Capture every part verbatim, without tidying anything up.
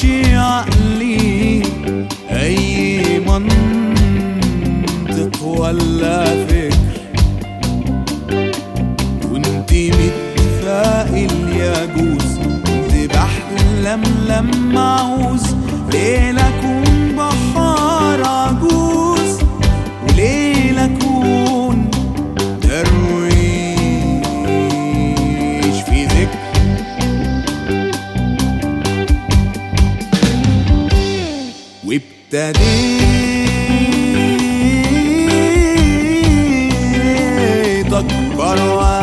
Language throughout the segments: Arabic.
يعرفش عقلي اي منطق ولا فكر. كنت متفائل يجوز، كنت بحلم لما عاوز ليلة اكون بحار عجوز، وليلة اكون درويش في ذكر. وابتديت اكبر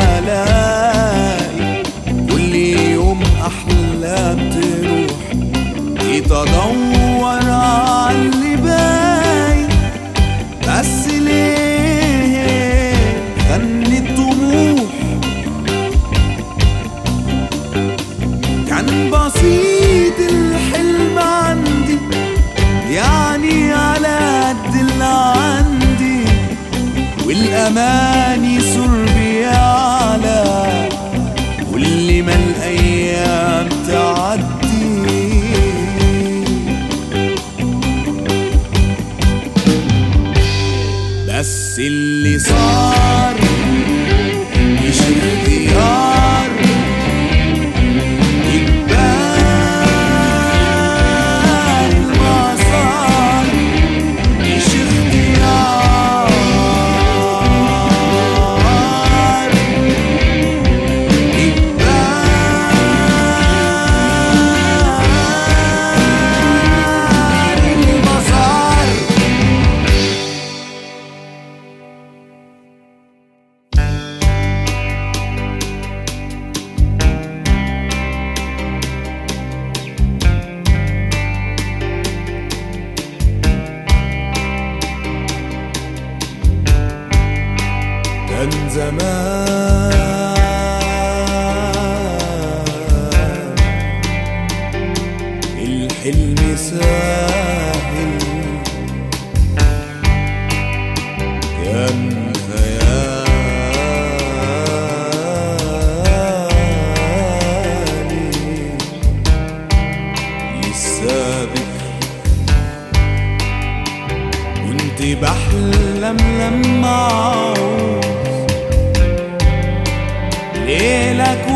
والاقي كل يوم احلام تروح، جيت ادور عاللي باقي بس ليه خني الطموح. كان بسيط الحلم عندي، يعني على قد اللي عندي، والأماني سر بيعلى كل ما الأيام تعدي. بس اللي صار مش اختيار، كان زمان الحلم ساهل، كان خيالي لسه بكر. كنت بحلم لما عاوز ليلة